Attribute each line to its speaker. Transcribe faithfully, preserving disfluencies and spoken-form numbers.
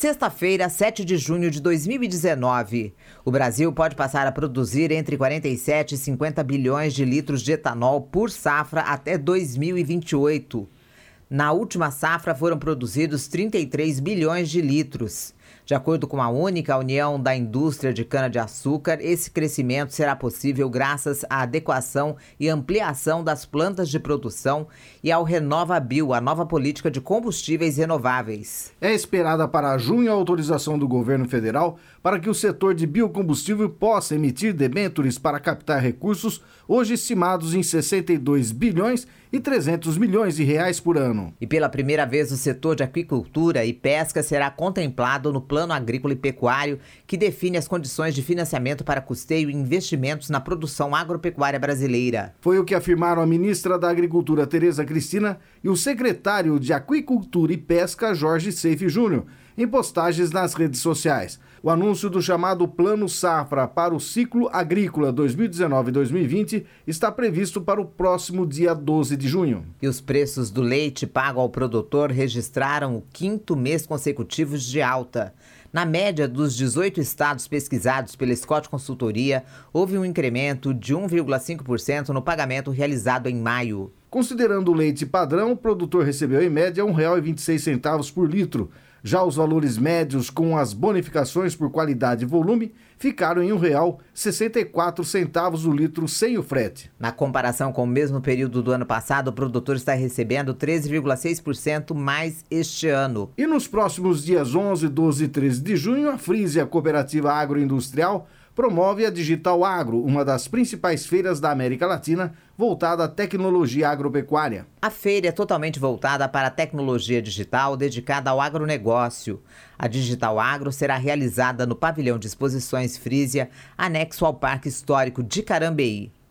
Speaker 1: Sexta-feira, sete de junho de dois mil e dezenove. O Brasil pode passar a produzir entre quarenta e sete e cinquenta bilhões de litros de etanol por safra até dois mil e vinte e oito. Na última safra foram produzidos trinta e três bilhões de litros. De acordo com a única União da Indústria de Cana-de-Açúcar, esse crescimento será possível graças à adequação e ampliação das plantas de produção e ao RenovaBio, a nova política de combustíveis renováveis.
Speaker 2: É esperada para junho a autorização do governo federal para que o setor de biocombustível possa emitir debêntures para captar recursos, hoje estimados em sessenta e dois bilhões e trezentos milhões de reais por ano.
Speaker 1: E pela primeira vez o setor de aquicultura e pesca será contemplado no Plano Agrícola e Pecuário, que define as condições de financiamento para custeio e investimentos na produção agropecuária brasileira.
Speaker 2: Foi o que afirmaram a ministra da Agricultura, Tereza Cristina, e o secretário de Aquicultura e Pesca, Jorge Seife Júnior, em postagens nas redes sociais. O anúncio do chamado Plano Safra para o ciclo agrícola dois mil e dezenove a dois mil e vinte está previsto para o próximo dia doze de junho.
Speaker 1: E os preços do leite pago ao produtor registraram o quinto mês consecutivo de alta. Na média dos dezoito estados pesquisados pela Scott Consultoria, houve um incremento de um vírgula cinco por cento no pagamento realizado em maio.
Speaker 2: Considerando o leite padrão, o produtor recebeu em média um real e vinte e seis centavos por litro. Já os valores médios com as bonificações por qualidade e volume ficaram em um real e sessenta e quatro centavos o litro sem o frete.
Speaker 1: Na comparação com o mesmo período do ano passado, o produtor está recebendo treze vírgula seis por cento mais este ano.
Speaker 2: E nos próximos dias onze, doze e treze de junho, a Frise, a Cooperativa Agroindustrial, promove a Digital Agro, uma das principais feiras da América Latina, voltada à tecnologia agropecuária.
Speaker 1: A feira é totalmente voltada para a tecnologia digital dedicada ao agronegócio. A Digital Agro será realizada no pavilhão de exposições Frisia, anexo ao Parque Histórico de Carambeí.